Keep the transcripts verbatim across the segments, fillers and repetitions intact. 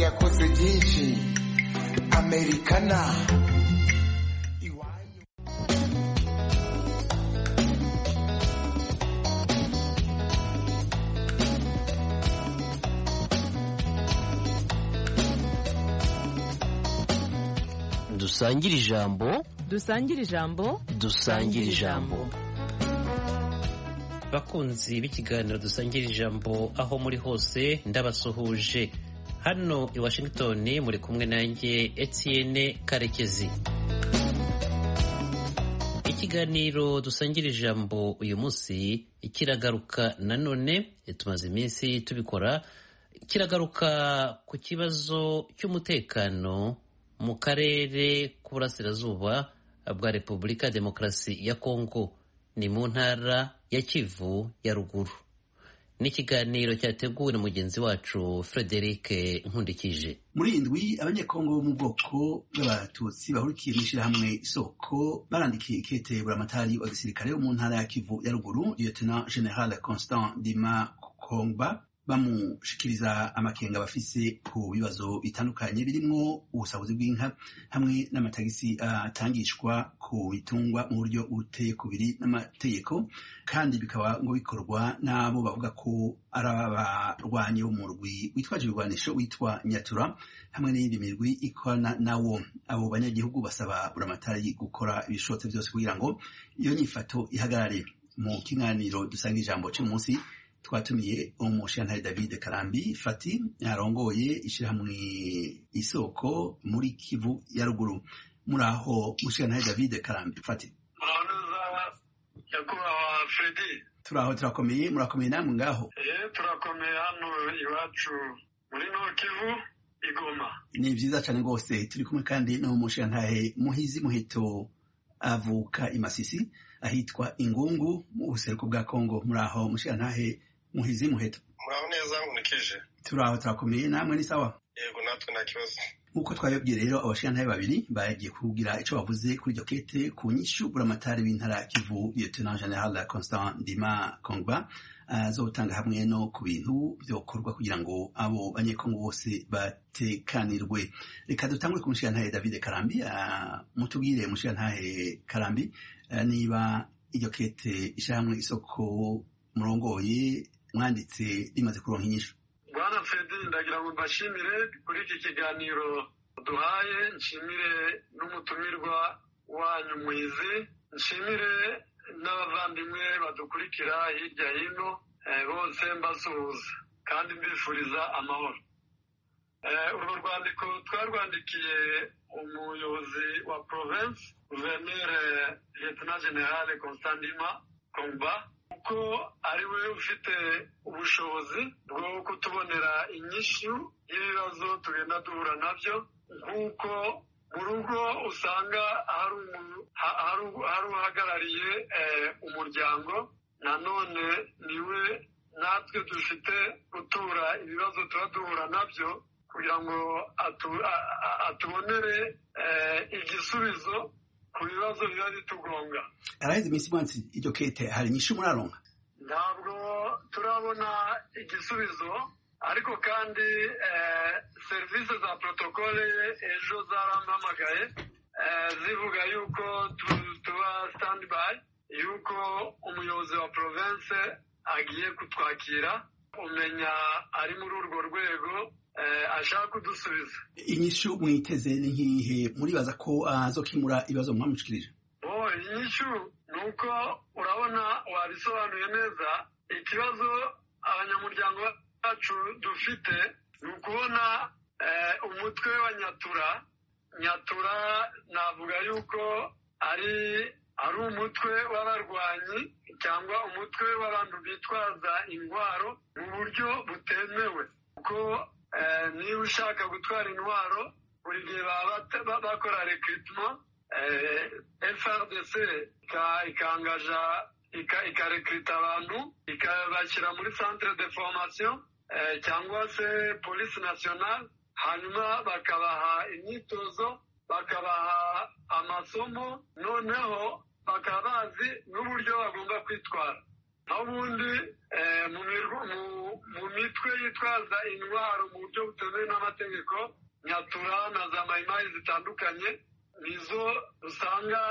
yakoze byinshi amerikana. dusangire ijambo dusangire ijambo dusangire ijambo. Bakunzi b'ikiganiro dusangira ijambo aho muri hose ndabasuhuje. Hano i Washington muri kumwe nanjye Etienne Karekezi. Ikiganiro dusangira ijambo uyu munsi kiragaruka nanone, tumaze iminsi tubikora, kiragaruka ku kibazo cy'umutekano mu karere k'uburasirazuba bwa Repubulika ya Demokarasi ya Kongo, ni mu ntara ya Kivu ya ruguru. N'ikiganiro cyateguwe na mugenzi wacu Frederic Nkundikije. Muri indwi abanyekongo bo mu bwoko bw'abatutsi bahurikiye mu ishyirahamwe Isoko barandikiye ikete buramatari wa gisirikare wo mu ntara ya Kivu ya ruguru, Lieutenant General Constant Ndima Kongba, bamushikiriza amakenga bafise ku bibazo bitandukanye birimo ubusabuzi bw'inka hamwe n'amatagisi atangishwa ku bitungwa mu buryo buteye kubiri n'amategeko, kandi bikaba ngo bikorwa n'abo bavuga ko ari abarwanyi bo mu rwi witwaje ibigwanisho witwa Nyatura hamwe n'iyindi mirwi ikorana nawo. Abo banyagihugu basaba buramatari gukora ibishobotse byose kugira ngo iyo nyifato ihagarare. Mu kiganiro dusanga ijambo cy'umunsi twatumiye umushyantare David Karambi Fati yarongoye ishyirahamwe Isoko muri Kivu ya ruguru. Muri aho mushyantare David Karambi Fati? Yakubaha Fredi. Turaho turakomeye, murakomeye namwe ngaho? Eh, turakomeye hano iwacu muri Nord Kivu Igoma. Ni vyiza cyane rwose. Turi kumwe kandi no mushyantare Muhizi Muheto avuka imasisi ahitwa Ingungu mu buseruko bwa Kongo. Muri aho mushyantare Muhizi Muheto? Muraho neza Nkundikije. Turaho turakomeye namwe ni sawa? Yego natwe nta kibazo. Nkuko twabibwiye rero, abashyantare babiri bagiye kugira ico bavuze kuri iryo kete ku nyishu buramatari w'intara ya Kivu Lieutenant General Constant Ndima Kongba azotanga hamwe no ku bintu byokorwa kugira ngo abo banyekongo bose batekanirwe. Reka dutangure ku mushyantare David Karambi. Mutubwire mushyantare Karambi, niba iryo kete ishyirahamwe Isoko murongoye mwanditse rimaze kuronka inyishu. Bwana Fredi, ndagira ngo mbashimire kuri iki kiganiro duhaye, nshimire n'umutumirwa wanyu Muhizi, nshimire n'abavandimwe badukurikira hirya hino, bose mbasuhuza kandi mbifuriza amahoro. Urwo rwandiko twarwandikiye umuyobozi wa province, Gouverneur Lieutenant General Constant Ndima Kongba, kuko ari we ufite ubushobozi bwo kutubonera inyishu y'ibibazo tugenda duhura nabyo, nk'uko mu rugo usanga hari uhagarariye umuryango, nanone niwe natwe dufite gutura ibibazo tuba duhura nabyo kugira ngo atubonere igisubizo ku bibazo biba bitugonga. Araheze iminsi mwansi iryo kete hari inyishu muraronka? Ntabwo turabona igisubizo, ariko kandi serivisi za protokole ejo zarampamagaye zivuga yuko tuba standby, yuko umuyobozi wa province agiye kutwakira, umenya ari muri urwo rwego ashaka kudusubiza. Inyishu mwiteze ni nkihe? Muribaza ko azokimura ibibazo mwamushikirije? Oh, inyishu nuko urabona wabisobanuye neza. Ikibazo abanyamuryango bacu dufite ni ukubona umutwe wa Nyatura. Nyatura navuga yuko ari ari umutwe w'abarwanyi cyangwa umutwe w'abantu bitwaza intwaro mu buryo butemewe, kuko niba ushaka gutwara intwaro buri gihe baba bakora recruitment, F R D C ikangaja ikarekrita abantu ikabashyira muri centre de formation cyangwa se police nationale, hanyuma bakabaha imyitozo, bakabaha amasomo, noneho bakaba bazi n'uburyo bagomba kwitwara. n'ubundi mu mitwe yitwaza intwaro mu buryo butemewe n'amategeko nyatura na za mayimayi zitandukanye nizo usanga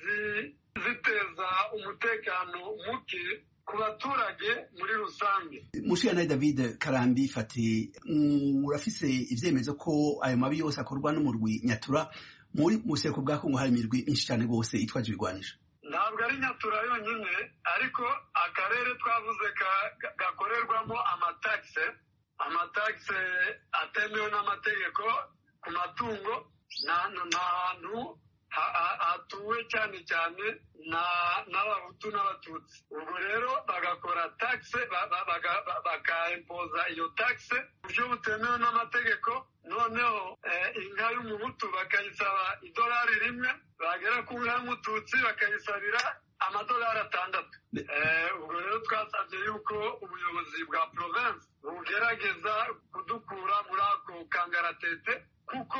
ziteza umutekano muke ku baturage muri rusange. Mushikana David Karambi Fati, urafise ivyemezo ko ayo mabi yose akorwa n'umurwi nyatura muri museko bwa Kongo hari imirwi myinshi cyane gose itwaje ibigwanisho? Ntabwo ari nyatura yonyine, ariko akarere twavuze gakorerwamo amataxe amataxe atemewe n'amategeko ku matungo n'ahantu hatuwe cyane cyane n'abahutu n'abatutsi. Ubwo rero bagakora taxe bakaimpoza iyo taxe buryo butemewe n'amategeko, noneho inka y'umuhutu bakayisaba idolari rimwe, bagera ku nka y'umututsi bakayisabira amadolari atandatu. Ubwo rero twasabye yuko ubuyobozi bwa province bugerageza kudukura muri ako kangaratete kuko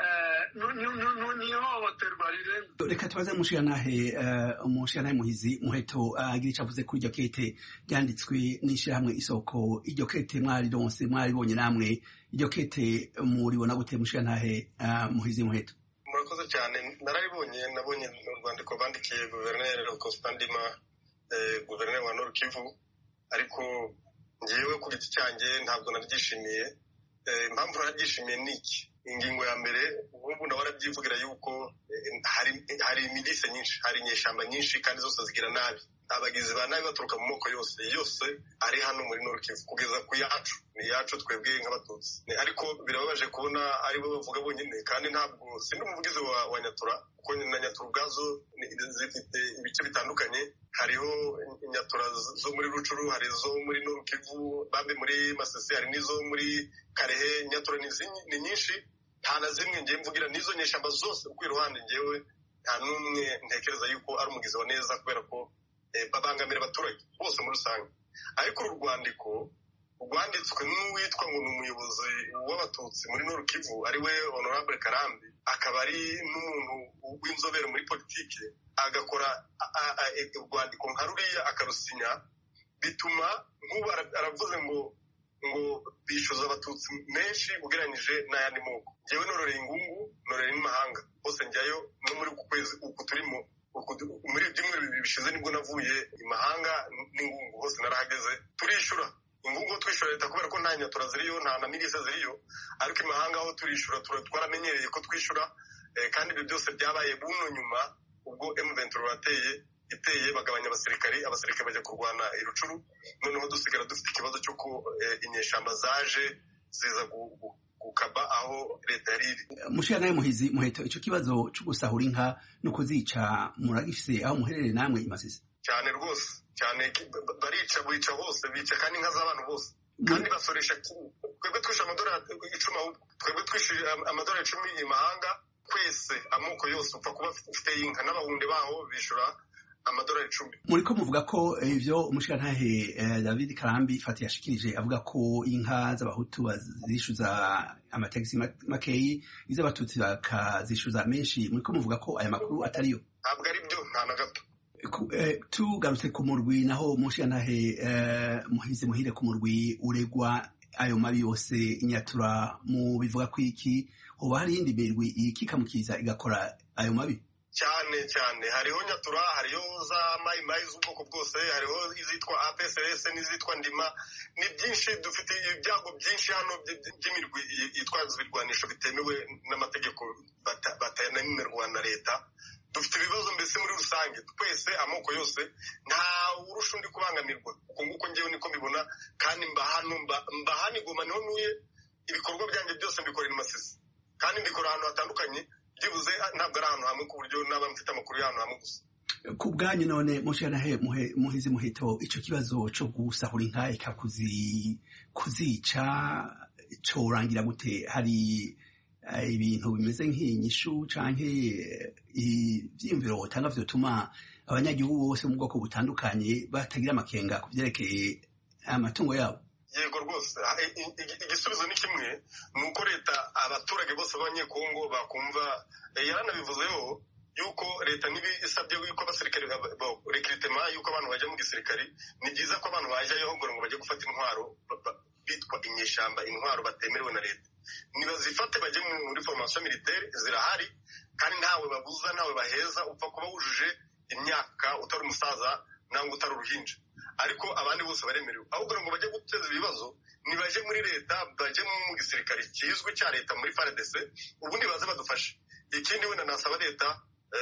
n'ihohoterwa rirenze. Reka tubaze mushikanahe umushikanahe Muhizi Muheto agira icyo avuze kuri iryo kete ryanditswe n'ishirahamwe Isoko. Iryo kete mwari donse mwaribonye namwe, iryo kete muribona gute mushikanahe Muhizi Muheto? Murakoze cyane, nararibonye, nabonye urwandiko bandikiye Guverineri Constant Ndima, Guverineri wa Nord Kivu, ariko ngewe ku giti cyanjye ntabwo naryishimiye. Impamvu naryishimiye ni iki? Ingingo ya mbere, ubu nawe arabyivugira yuko hari hari milise nyinshi, hari inyeshamba nyinshi kandi zose zigira nabi. Abagizi ba nabi baturuka mu moko yose yose ari hano muri Nord Kivu kugeza ku yacu, ni yacu twebwe nk'abatutsi. Ariko birababaje kubona ari bo bavuga bonyine, kandi ntabwo sindi umuvugizi wa, wa nyatura, kuko na nyatura ubwazo zifite ibice bitandukanye. Hariho nyatura zo muri Rucuru, hari zo muri Nord Kivu, bambe muri Masisi, hari nizo muri Karehe. Nyatura ni nyinshi, nta na zimwe ngiye mvugira nizo nyeshamba zose uko iruhande ngewe nta n'umwe ntekereza yuko ari umugizi wa neza, kubera ko babangamira abaturage bose muri rusange. Ariko uru rwandiko rwanditswe n'uwitwa ngo ni umuyobozi w'abatutsi muri Nord Kivu, ari we Honorable Karambi, akaba ari n'umuntu w'inzobere muri politike, agakora urwandiko nka ruriya akarusinya, bituma nk'ubu aravuze ngo ngo bishyuza abatutsi menshi ugereranyije n'ayandi moko. Njyewe nororeye ingungu, nororeye n'imahanga, hose njyayo no muri uku kwezi uku turimo, muri ibyumweru bibiri bishize nibwo navuye imahanga n'ingungu, hose narahageze. Turishura ingungu, twishyura leta kubera ko nta nyatura ziriyo, nta na milise ziriyo, ariko imahanga aho turishura twaramenyereye ko twishyura. Kandi ibyo byose byabaye buno nyuma ubwo M vingt-trois wateye iteye bagabanya abasirikari, abasirikari bajya kurwana i Rucuru, noneho dusigara dufite ikibazo cy'uko inyeshamba zaje ziza gukaba aho leta yari iri. Mushikanahe Muhizi Muheto, icyo kibazo cyo gusahura inka no kuzica muragifise aho muherereye namwe i Masisi? Cyane rwose, cyane, barica bica hose, bica kandi inka z'abantu bose, kandi basoresha kimwe. Twebwe twishyura amadolari icumi, twebwe twishyura amadolari icumi imahanga, kwese amoko yose upfa kuba ufite inka, n'abahunde baho bishyura amadolari icumi. Muriko muvuga ko ivyo umushikantahe David Karambi Fati yashikirije, avuga ko inka z'abahutu bazishuza amatagisi makeyi, iz'abatutsi bakazishuza menshi. Muriko muvuga ko aya makuru atariyo? Ntabwo ari byo, nta na gato. Tugarutse ku murwi naho umushikantahe Muhizi Muhire, ku murwi uregwa ayo mabi yose inyatura, mu bivuga ko iki hoba hari iyindi mirwi ikikamukiza igakora ayo mabi? Cyane cyane, hariho nyatura, hariho za mayimayi z'ubwoko bwose, hariho izitwa A P C S n'izitwa Ndima. Ni byinshi, dufite ibyago byinshi hano by'imirwi yitwaza ibirwanisho bitemewe n'amategeko batanemerwa na leta. Dufite ibibazo mbese muri rusange, twese amoko yose, nta urusha undi kubangamirwa. Uko nguko ngewe niko mbibona, kandi mba hano mba hano i Goma, niho ntuye. Ibikorwa byanjye byose mbikorera i Masisi, kandi mbikora ahantu hatandukanye, byibuze ntabwo ari ahantu hamwe ku buryo naba mfite amakuru y'ahantu hamwe gusa. Ku bwanyu none mushikanahe Muhizi Muheto, ico kibazo co gusahura inka eka kuzica corangira gute? Hari ibintu bimeze nk'inyishu canke ivyiyumviro wotanga vyotuma abanyagihugu bose mu bwoko butandukanye batagira amakenga ku vyerekeye amatungo yabo? Yego rwose, igisubizo ni kimwe, ni uko leta, abaturage bose b'abanyekongo bakumva. Yaranabivuzeho, yuko leta nibi isabye yuko abasirikare recruitment yuko abantu bajya mu gisirikare ni byiza ko abantu bajyayo ngo ngo bajye gufata intwaro bitwa inyeshamba intwaro batemerewe na leta nibazifate bajye muri formation militaire zirahari kandi ntawe babuza ntawe baheza upfa kuba wujuje imyaka utari umusaza nangwa utari uruhinja ariko abandi bose baremerewe ahubwo ngo bajye guteza ibibazo nibaje muri leta bajye mu gisirikare kizwe cya leta muri F A R D C ubundi baze badufashe ikindi wenda nasaba leta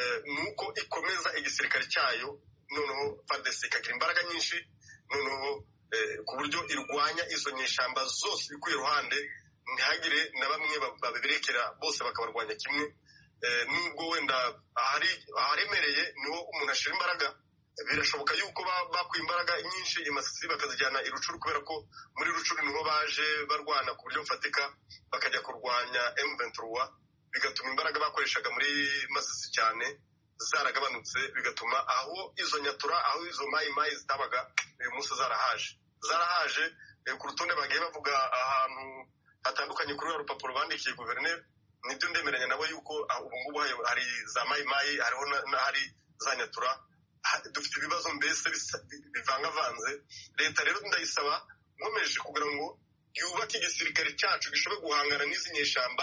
nuko ikomeza igisirikare cyayo noneho F A R D C ikagira imbaraga nyinshi noneho ku buryo irwanya izo nyeshamba zose bikuye ruhande ntihagire na bamwe babirekera bose bakabarwanya kimwe nubwo wenda ahari aharemereye niho umuntu ashira imbaraga birashoboka yuko bakuye imbaraga nyinshi imasisi bakazijyana irucuru kubera ko muri rucuru niho baje barwana ku buryo bufatika bakajya kurwanya M vingt-trois bigatuma imbaraga bakoreshaga muri masisi cyane zaragabanutse bigatuma aho izo nyatura aho izo mayi mayi zitabaga uyu munsi zarahaje zarahaje ku rutonde bagiye bavuga ahantu hatandukanye kuri urupapuro bandikiye guverineri nibyo ndemeranya nabo yuko ubu ngubu hari za mayi mayi hariho n'ahari za nyatura dufite ibibazo mbese bivangavanze leta rero ndayisaba nkomeje kugira ngo yubake igisirikare cyacu gishobora guhangana n'izi nyeshamba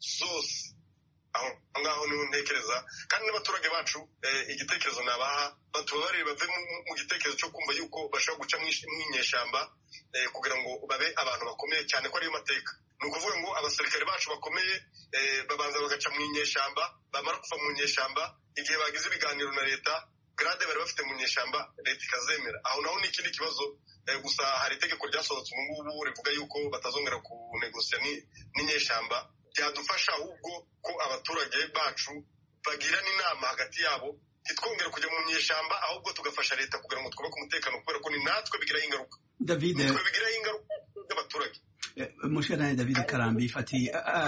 zose aho ngaho niho ntekereza kandi n'abaturage bacu igitekerezo nabaha batubabarire bave mu gitekerezo cyo kumva yuko bashobora guca mw'inyeshamba kugira ngo babe abantu bakomeye cyane ko ariyo mateka ni ukuvuga ngo abasirikare bacu bakomeye babanza bagaca mw'inyeshamba bamara kuva mu nyeshamba igihe bagize ibiganiro na leta grade bari bafite mu nyeshamba leta ikazemera aho naho ni ikindi kibazo gusa hari itegeko ryasohotse ubu ngubu rivuga yuko batazongera kunegosiya n'inyeshamba byadufasha ahubwo ko abaturage bacu bagirana inama hagati yabo ntitwongere kujya mu nyeshamba ahubwo tugafasha leta kugira ngo twubake umutekano kubera ko ni natwe bigiraho ingaruka David natwe bigiraho ingaruka z'abaturage Umushirantahe David Karambi fati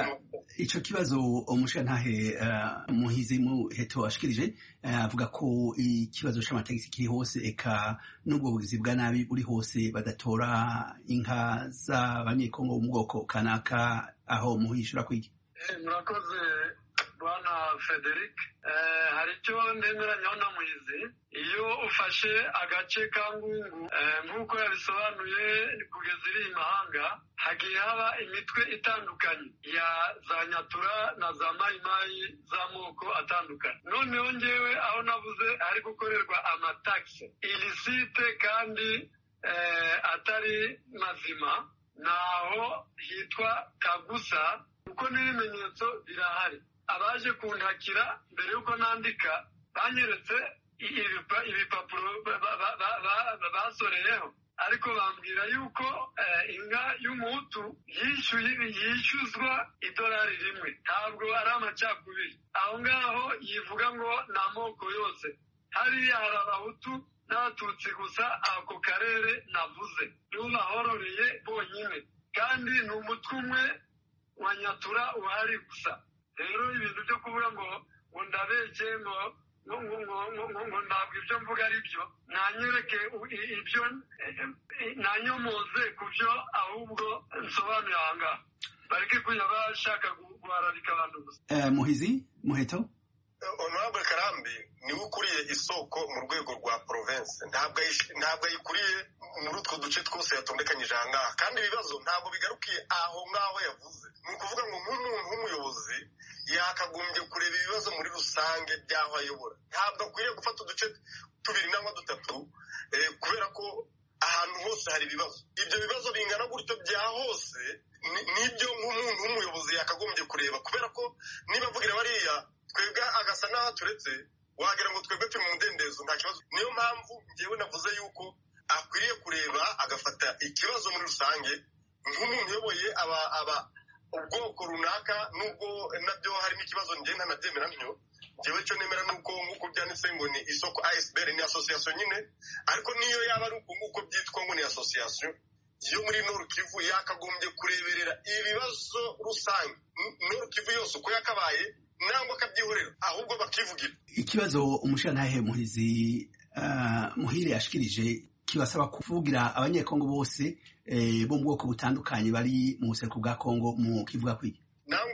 ico kibazo umushirantahe Muhizi Muheto ashikirije avuga ko ikibazo c'amategeko kiri hose eka n'ubwo bugizi bwa nabi buri hose badatora inka z'abanyekongo mu bwoko kanaka aho muhishura kwiki murakoze bwana Frederic hari icyo ndemeranyaho na Muhizi iyo ufashe agace ka Ngungu nk'uko yabisobanuye kugeza iri imahanga hagiye haba imitwe itandukanye ya za nyatura na za mayimayi z'amoko atandukanye noneho ngewe aho navuze ari gukorerwa amataxi ilisite kandi atari mazima naho hitwa Kagusa kuko n'ibimenyetso birahari abaje kuntakira mbere yuko nandika banyeretse ibipapuro basoreyeho ariko bambwira yuko inka y'umuhutu yishyuzwa idolari rimwe ntabwo ari amacakubiri aho ngaho yivuga ngo ni amoko yose hariya hari abahutu n'abatutsi gusa ako karere navuze nibo bahororeye bonyine kandi ni umutwe umwe wa nyatura uhari gusa rero ibintu byo kuvuga ngo ngo ndabeke ngo ngo ntabwo ibyo mvuga ari byo nanyereke ibyo nanyomoze ku byo ahubwo nsobanuye aha ngaha bareke kujya bashaka guharabika abantu gusa Muhizi Muheto Honorable Karambi niwe ukuriye isoko mu rwego rwa province ntabwo ntabwo ayikuriye muri utwo duce twose yatondekanyije aha ngaha kandi ibibazo ntabwo bigarukiye aho ngaho yavuze ni ukuvuga ngo nk'umuntu w'umuyobozi yakagombye kureba ibibazo muri rusange by'aho ayobora ntabwo akwiriye gufata uduce tubiri nangwa dutatu kubera ko ahantu hose hari ibibazo ibyo bibazo bingana gutyo bya hose nibyo nk'umuntu w'umuyobozi yakagombye kureba kubera ko niba avugira bariya twebwe agasa n'aho turetse wagira ngo twebwe turi mu mudendezo nta kibazo niyo mpamvu ngewe navuze yuko akwiriye kureba agafata ikibazo muri rusange nk'umuntu uyoboye aba aba ubwoko runaka nubwo nabyo harimo ikibazo ngenda nabyemera ntyo ngewe cyo nemera nuko nk'uko byanditse ngo ni isoko A S B R ni association nyine ariko niyo yaba ari uko nk'uko byitwa ngo ni association yo muri Nord Kivu yakagombye kureberera ibibazo rusange Nord Kivu yose uko yakabaye nangwa akabyihorera ahubwo bakivugira ikibazo umushirantahe Muhizi uh, Muhire yashikirije kibasaba kuvugira abanyekongo bose bo mu bwoko butandukanye bari mu buseruko bwa Kongo mu kivuga kwiki nangwa batu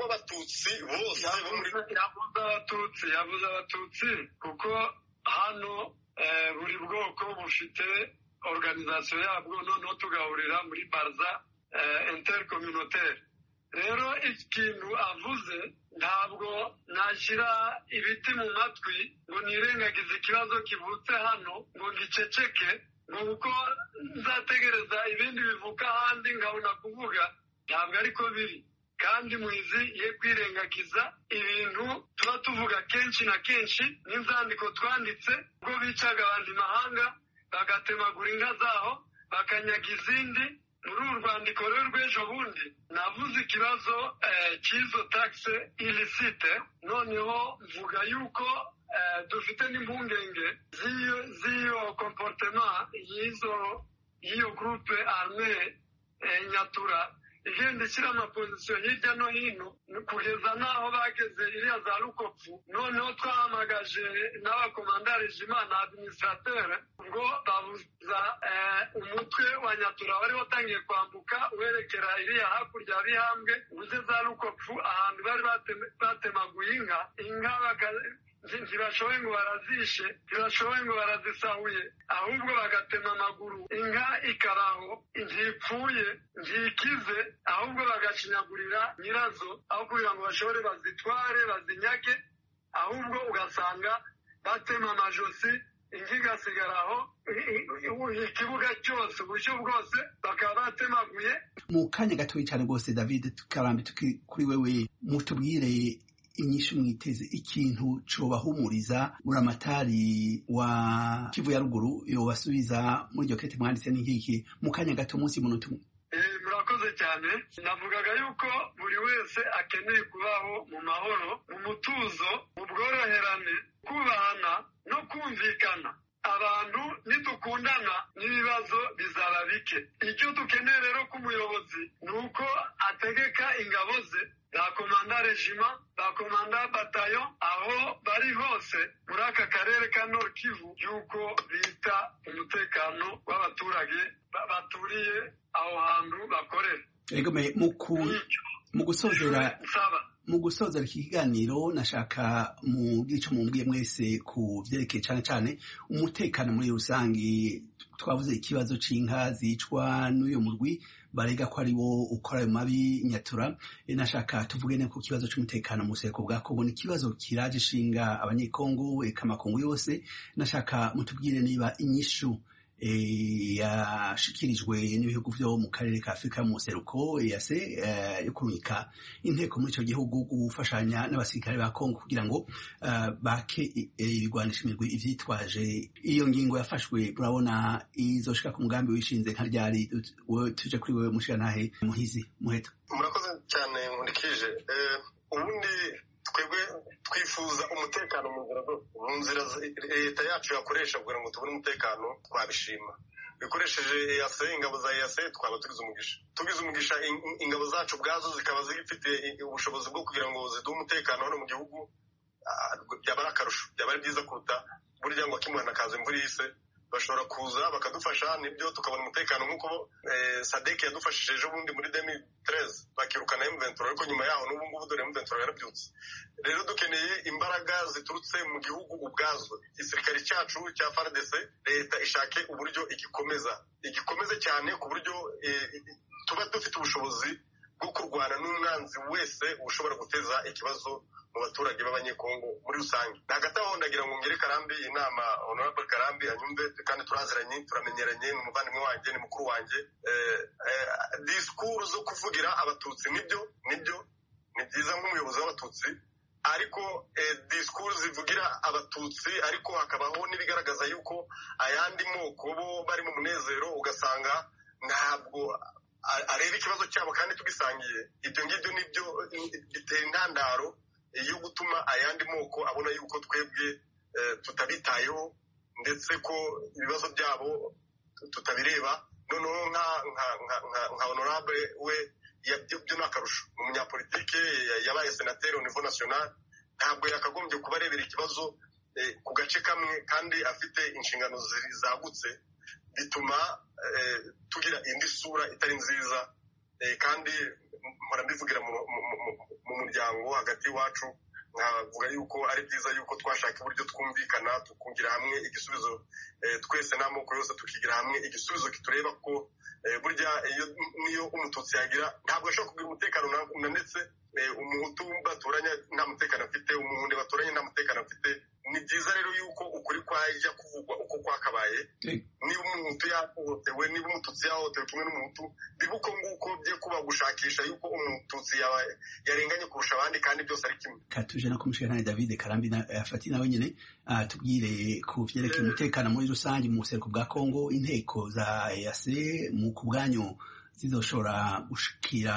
abatutsi bose bo muri yavuze abatutsi yavuze abatutsi kuko hano buri bwoko bufite organisation yabwo noneho tugahurira muri barza intercommunautaire. Rero ikintu avuze ntabwo nashyira ibiti mu matwi ngo nirengagize ikibazo kivutse hano ngo ngiceceke ngo kuko nzategereza ibindi bivuka ahandi nkabona kuvuga. Ntabwo ariko biri, kandi muhizi ye kwirengagiza ibintu tuba tuvuga kenshi na kenshi n'inzandiko twanditse ubwo bicaga abandi mahanga bagatemagura inka zaho bakanyaga izindi. Muri uru rwandiko rero rw'ejo bundi navuze ikibazo cy'izo taxe illicite, noneho mvuga yuko dufite n'impungenge z'iyo comportement y'izo y'iyo groupe armée nyatura igenda ishyira amapozisiyo hirya no hino kugeza n'aho bageze iriya za Rukopfu. Noneho twahamagaje n'abakomandari jima na administrateur ubwo babuza umutwe wa nyatura wari watangiye kwambuka werekera iriya hakurya ya Bihambwe uze za Rukopfu ahantu bari batemaguye inka inka ntibashoboye ngo barazishe ntibashoboye ngo barazisahuye ahubwo bagatema amaguru inka ikaraho ntipfuye ntikize ahubwo bagashinyagurira nyirazo aho kugira ngo bashobore bazitware bazinyage, ahubwo ugasanga batema amajosi inka igasigaraho ikibuga cyose uburyo bwose bakaba batemaguye. Mu kanya gatoya cyane rwose David Karambi kuri wewe mutubwire inyishu mwiteze ikintu cobahumuriza buramatari wa Kivu ya ruguru yobasubiza muri iryo kete mwanditse n'ingiki mu kanya gato munsi y'umunota umwe. Eh, murakoze cyane. Navugaga yuko buri wese akeneye kubaho mu mahoro, mu mutuzo, mu bworoherane, kubahana no kumvikana. Abantu nidukundana n'ibibazo bizaba bike. Icyo dukeneye rero ku muyobozi ni uko ategeka ingabo ze la komanda regima la komanda batayo aho bari hose muri aka karere ka Nord Kivu yuko bita umutekano w'abaturage baturiye aho hantu bakorera. Ego me muku mu gusozera mu gusozera ikiganiro nashaka mu gico mumbwiye mwese ku vyerekeye cyane cyane umutekano muri rusangi. Twavuze ikibazo c'inka zicwa n'uyo murwi barega ko ari wo ukora ayo mabi nyatura. E nashaka tuvuge ne ku kibazo c'umutekano mu seko bwa Kongo, ni kibazo kiraje shinga abanyekongo eka makongo yose. Nashaka mutubwire niba inyishu e yashikirijwe n'ibihugu byo mu karere ka Afrika mu seruko yase yo kurungika inteko muri ico gihugu gufashanya n'abasirikare ba Kongo kugira ngo uh, bake ibigwanisha imirwi ivyitwaje. Iyo ngingo yafashwe murabona izoshika ku mugambi wishinze nka ryari? Tuje kuri wewe mushyantahe Muhizi Muheto. Murakoze cyane nkurikije. eh ubundi twebwe twifuza umutekano mu nzira zose, mu nzira leta yacu yakoresha kugira ngo tubone umutekano twabishima. Bikoresheje E A C, ingabo za E A C twaba tugize umugisha tugize umugisha ingabo zacu bwazo zikaba zifite ubushobozi bwo kugira ngo ziduhe umutekano hano mu gihugu. Byaba ari akarusho, byaba ari byiza kuruta burya ngo akimwana kaza imvura ihise. Bashobora kuza bakadufasha nibyo tukabona umutekano nk'uko eh, Sadek yadufashije ejo bundi muri deux mille treize bakirukana M vingt-trois, ariko nyuma yaho n'ubu ngubu dore M vingt-trois yarabyutse. Rero dukeneye imbaraga ziturutse mu gihugu ubwazo. Igisirikare cyacu cya F A R D C leta ishake uburyo igikomeza igikomeze cyane ku buryo eh, tuba dufite ubushobozi bwo kurwana n'umwanzi wese ushobora guteza ikibazo mu baturage b'abanyekongo muri rusange. Hagati aho ndagira ngo ngere Karambi inama, Honorable Karambi anyumve, kandi turaziranye turamenyeranye, ni umuvandimwe wanjye ni mukuru wanjye. eh, eh, discours zo kuvugira abatutsi nibyo nibyo ni byiza nk'umuyobozi w'abatutsi, ariko eh, discours zivugira abatutsi ariko hakabaho n'ibigaragaza yuko ayandi moko bo bari mu munezero ugasanga ntabwo areba ikibazo cyabo kandi tugisangiye. Ibyo ngibyo nibyo bitera intandaro yo gutuma ayandi moko abona yuko twebwe tutabitayeho ndetse ko ibibazo byabo tutabireba. Noneho nka nka honorable we byo n'akarusho, umunyapolitike yabaye senateri au niveau national, ntabwo yakagombye kuba arebera ikibazo ku gace kamwe kandi afite inshingano zagutse, bituma tugira indi sura itari nziza. Kandi mpora mbivugira mu muryango hagati iwacu nkavuga yuko ari byiza yuko twashaka uburyo twumvikana tukungira hamwe igisubizo twese n'amoko yose tukigira hamwe igisubizo kitureba ko burya iyo niyo umututsi yagira ntabwo ashobora kugira umutekano ndetse umuhutu baturanye nta mutekano afite umuhunde baturanye nta mutekano afite ni byiza rero yuko ukuri kwajya kuvugwa uko kwakabaye niba umuhutu yahohotewe niba umututsi yahohotewe kimwe n'umuhutu biba uko nguko bye kuba gushakisha yuko umututsi yarenganye kurusha abandi kandi byose ari kimwe katuje no kumushikana David Karambi afati nawe nyene tubwire ku vyerekeye umutekano muri rusange mu buseruko bwa Kongo inteko za E A C mu kubwanyu zizoshobora gushikira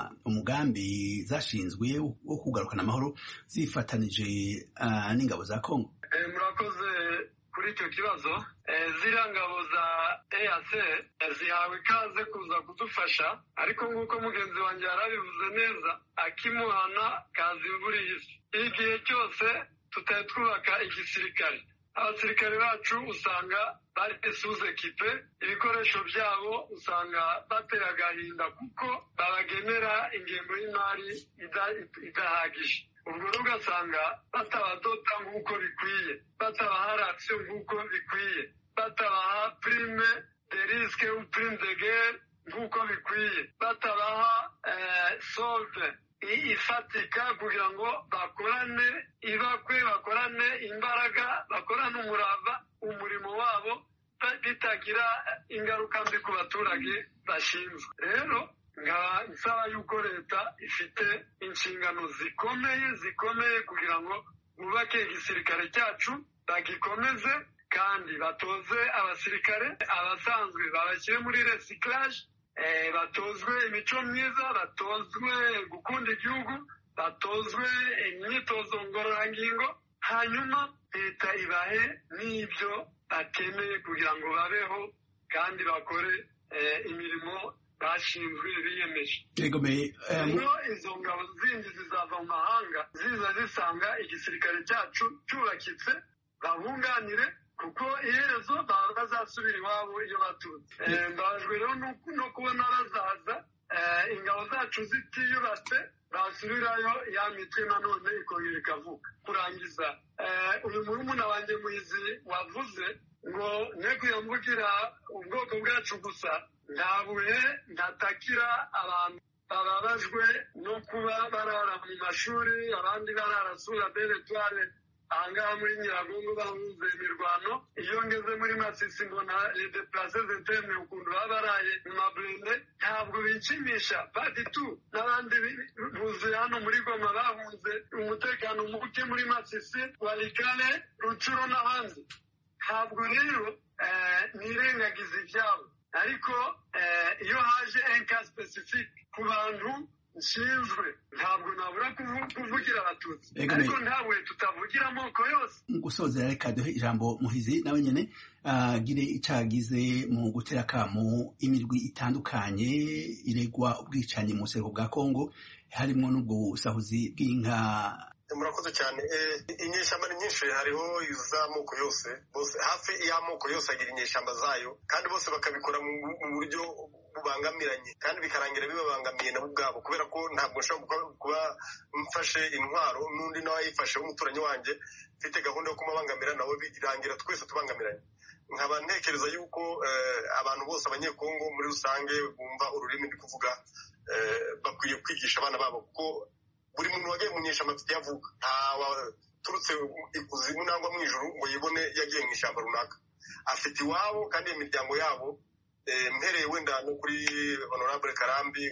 umugambi zashinzwe wo kugarukana amahoro zifatanije n'ingabo za Kongo. Murakoze kuri icyo kibazo. Ziriya ngabo za E A C zihawe ikaze kuza kudufasha ariko nk'uko mugenzi wanjye yarabivuze neza akimuhana kazimburiye isi igihe cyose tutari twubaka igisirikare abasirikare bacu usanga bari suze kipe ibikoresho byabo usanga batera agahinda kuko babagenera ingengo y'imari idahagije ubwo rero ugasanga batabadota nk'uko bikwiye batabaha rasiyo nk'uko bikwiye batabaha prime de risque ou prime de guerre nk'uko bikwiye batabaha solde ifatika kugira ngo bakorane ibakwe bakorane imbaraga bakorane umurava umurimo wabo bitagira ingaruka mbi ku baturage bashinzwe rero nkaba nsaba yuko leta ifite inshingano zikomeye zikomeye kugira ngo bubake igisirikare cyacu bagikomeze kandi batoze abasirikare abasanzwe babashyire muri recyclage batozwe imico myiza batozwe gukunda igihugu batozwe imyitozo ngororangingo hanyuma leta ibahe n'ibyo bakeneye kugira ngo babeho kandi bakore imirimo bashinzwe biyemeje rero izo ngabo zindi zizava mu mahanga ziza zisanga igisirikare cyacu cyubakitse babunganire kuko iherezo bazasubira iwabo iyo baturutse mbabajwe rero no kubona bazaza ingabo zacu zitiyubatse basubirayo ya mitwe nanone ikongera ikavuga kurangiza uyu murumuna wanjye muhizi wavuze ngo ne kuyamvugira ubwoko bwacu gusa ntabuhe ntatakira abantu bababajwe no kuba barara mu mashuri abandi barara sura beretware ahangaha muri Nyiragongo bahuze imirwano iyo ngeze muri Masisi mbona les déplacés internes ukuntu baba baraye mu mablende ntabwo binshimisha baditu n'abandi buze hano muri Goma bahunze umutekano muke muri Masisi Walikale Rucuro n'ahandi ntabwo rero nirengagiza ibyabo ariko iyo haje un cas spécifique ku bantu nshinzwe ntabwo nabura kuvugira abatutsi ariko ntabwo tutavugira amoko yose mu gusozera reka duhe ijambo Muhizi nawe nyene agire icagize mu gutera akamu imirwi itandukanye iregwa ubwicanyi mu buseruko bwa Kongo harimo n'ubwo busahuzi bw'inka. Murakoze cyane inyeshyamba ni nyinshi hariho iz'amoko yose bose hafi y'amoko yose agira inyeshyamba zayo kandi bose bakabikora mu buryo bubangamiranye kandi bikarangira bibabangamiye nabo ubwabo kubera ko ntabwo nshobora kuba mfashe intwaro n'undi nawe ayifashe w'umuturanyi wanjye mfite gahunda yo kumubangamira nawe birangira twese tubangamiranye. Nkaba ntekereza yuko abantu bose abanyekongo muri rusange bumva ururimi ndi kuvuga bakwiye kwigisha abana babo kuko buri muntu wagiye mu nyeshyamba afite yavuga ntawaturutse ikuzimu nangwa mu ijuru ngo yibone yagiye mu ishyamba runaka afite iwabo kandi imiryango yabo mpereye wenda no kuri honorable Karambi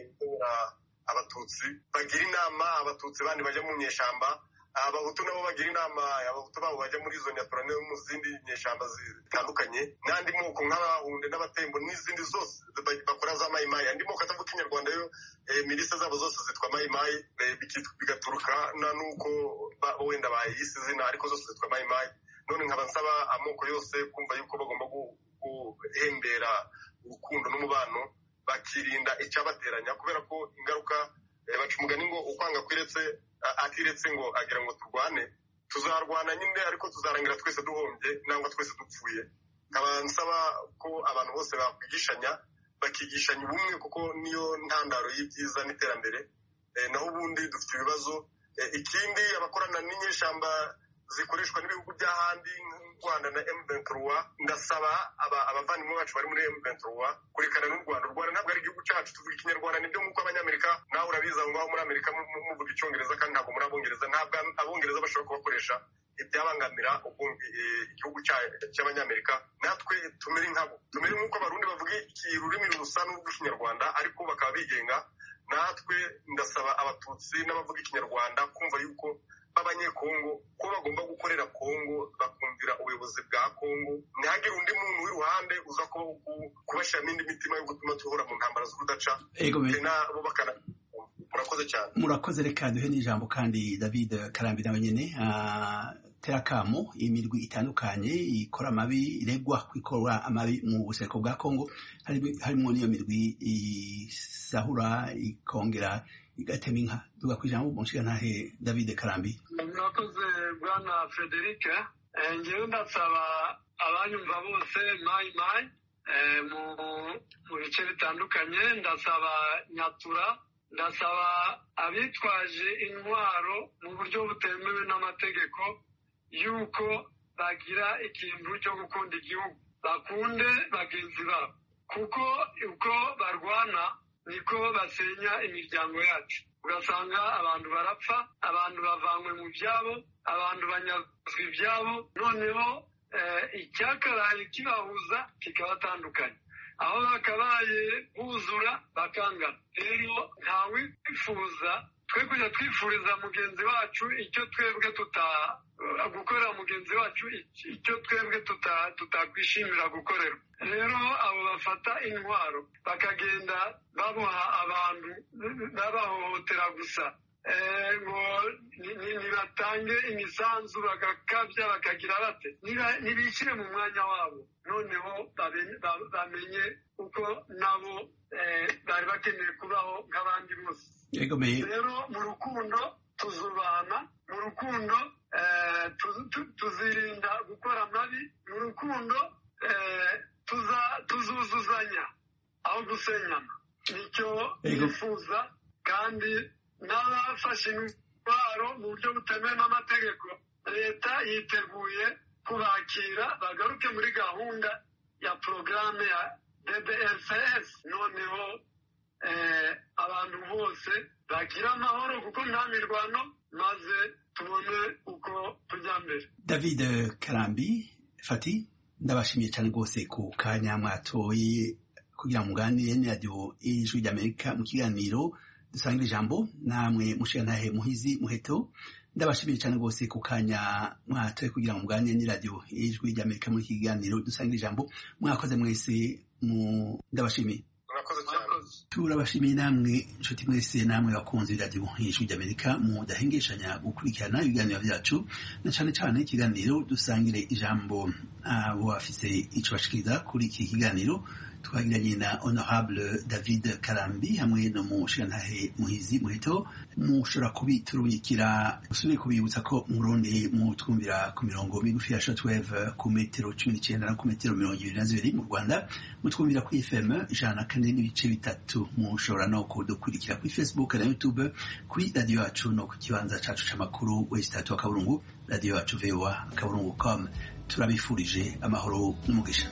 abatutsi bagira inama abatutsi bandi bajya mu nyeshyamba abahutu nabo bagira inama abahutu babo bajya muri izo nyatura no mu zindi nyeshyamba zitandukanye n'andi moko nk'abahunde n'abatembo n'izindi zose bakora za mayimayi andi moko atavuga ikinyarwanda yo milisa zabo zose zitwa mayimayi bigaturuka na nuko wenda bayise izina ariko zose zitwa mayimayi none nkaba nsaba amoko yose kumva yuko bagomba guhembera urukundo n'umubano bakirinda icyabateranya kubera ko ingaruka baca umugani ngo ukwanga kwiretse atiretse ngo agira ngo turwane tuzarwana nyine ariko tuzarangira twese duhombye nangwa twese dupfuye nkaba nsaba ko abantu bose bakwigishanya bakigishanya ubumwe kuko niyo ntandaro y'ibyiza n'iterambere. Naho ubundi dufite ibibazo. Ikindi abakorana n'inyeshyamba zikoreshwa n'ibihugu by'ahandi nk'u Rwanda na M vingt-trois, ndasaba abavandimwe bacu bari muri M vingt-trois kurekana n'u Rwanda. U Rwanda ntabwo ari igihugu cyacu, tuvuga ikinyarwanda nibyo nk'uko abanyamerika nawe urabizi aho ngaho muri Amerika muvuga icyongereza kandi ntabwo muri abongereza. Ntabwo abongereza bashobora kubakoresha ibyabangamira igihugu cy'abanyamerika. Natwe tumere nkabo, tumere nk'uko abarundi bavuga ururimi rusa n'urw'ikinyarwanda ariko bakaba bigenga. Natwe ndasaba abatutsi n'abavuga ikinyarwanda kumva yuko b'abanyekongo ko bagomba gukorera Kongo bakumvira ubuyobozi bwa Kongo. Ntihagire undi muntu w'iruhande uza kubashyiramo indi mitima yo gutuma duhora mu ntambara z'urudaca. Nabo bakana. Murakoze cyane. Murakoze, reka duhe n'ijambo kandi David Karambi nawe nyene terakamo imirwi itandukanye ikora amabi iregwa kwikora amabi mu buseruko bwa Kongo, harimo n'iyo mirwi isahura ikongera igatema inka. Duga kwijambo munshiga ntahe David Karambi. Murakoze bwana Frederic. Ngewe ndasaba abanyumva bose mai mai mu bice bitandukanye, ndasaba Nyatura, ndasaba abitwaje intwaro mu buryo butemewe n'amategeko yuko bagira ikintu cyo gukunda igihugu, bakunde bagenzi babo, kuko uko barwana niko basenya imiryango yacu. Ugasanga abantu barapfa, abantu bavanywe mu byabo, abantu banyazwa ibyabo, noneho icyakaraye kibahuza kikabatandukanye, aho bakabaye buzura bakangana. Rero ntawe twifuza twe kujya twifuriza mugenzi wacu icyo twebwe tuta gukorera mugenzi wacu icyo twebwe tutakwishimira gukorera. Rero abo bafata intwaro bakagenda baboha abantu babahohotera gusa ngo nibatange imisanzu bagakabya bakagira bate, nibishyire mu mwanya wabo, noneho bamenye uko nabo bari bakeneye kubaho nk'abandi bose. Rero mu rukundo tuzubana, mu rukundo tuzirinda gukora amabi, mu rukundo tuzuzuzanya aho gusenyana. Nicyo bifuza, kandi n'abafashe intwaro mu buryo butemewe n'amategeko, leta yiteguye kubakira bagaruke muri gahunda ya porogaramu ya D D R C S. Noneho abantu bose bagira amahoro kuko nta mirwano, maze tubone uko tujya mbere. David Karambi, Fati, ndabashimiye cyane rwose ku kanya mwatoye kugira muganire n'iradiyo Ijwi ry'Amerika mu kiganiro dusangira ijambo. Namwe mushigantahe Muhizi Muheto, ndabashimiye cyane rwose ku kanya mwatoye kugira muganire n'iradiyo Ijwi ry'Amerika muri iki kiganiro dusangira ijambo. Mwakoze mwese, ndabashimiye. Turabashimiye namwe inshuti mwese, namwe bakunze iradiyo Ijwi ry'Amerika mudahengeshanya gukurikirana ibiganiro byacu, na cyane cyane ikiganiro dusangire ijambo. Abo bafise ico bashikiriza kuri iki kiganiro twagiranye na Honorable David Karambi hamwe no mushigantahe Muhizi Muheto. Mushobora kubiturungikira, usubire kubibutsa ko murundi mutwumvira ku mirongo migufi ya shortwave ku metero cumi n'icyenda na ku metero mirongo ibiri na zibiri. Mu Rwanda mutwumvira kuri F M ijana na kane n'ibice bitatu. Mushobora no kudukurikira kuri Facebook na YouTube kuri radio yacu no ku kibanza cacu c'amakuru wesitatu akaburungu radio yacu V O A akaburungu com. Turabifurije amahoro n'umugisha.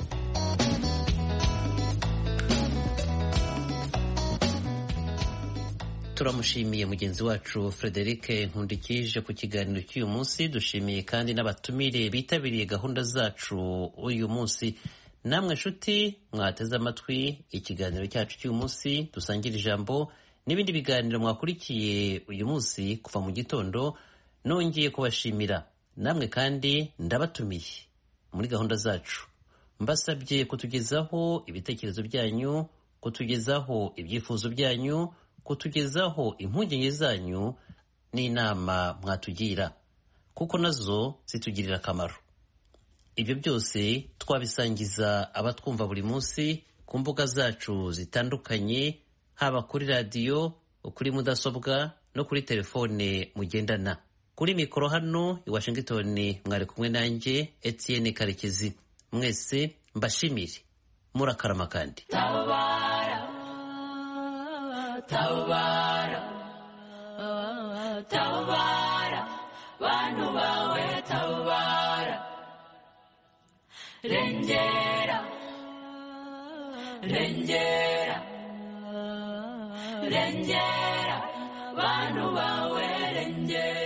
Turamushimiye mugenzi wacu Frederic Nkundikije ku kiganiro cy'uyu munsi. Dushimiye kandi n'abatumire bitabiriye gahunda zacu uyu munsi. Namwe nshuti mwateze amatwi ikiganiro cyacu cy'uyu munsi dusangira ijambo n'ibindi biganiro mwakurikiye uyu munsi kuva mu gitondo. Nongeye kubashimira. Namwe kandi ndabatumiye muri gahunda zacu, mbasabye kutugezaho ibitekerezo byanyu, kutugezaho ibyifuzo byanyu, kutugezaho impungenge zanyu n'inama mwatugira, kuko nazo zitugirira akamaro. Ibyo byose twabisangiza abatwumva buri munsi ku mbuga zacu zitandukanye, haba kuri radiyo, kuri mudasobwa no kuri telefone mugendana. Kuri mikoro hano i Washington mwari kumwe nanjye Etienne Karekezi. Mwese mbashimire, murakarama kandi. tabara tabara bantu bawe tabara rengera rengera rengera bantu bawe rengera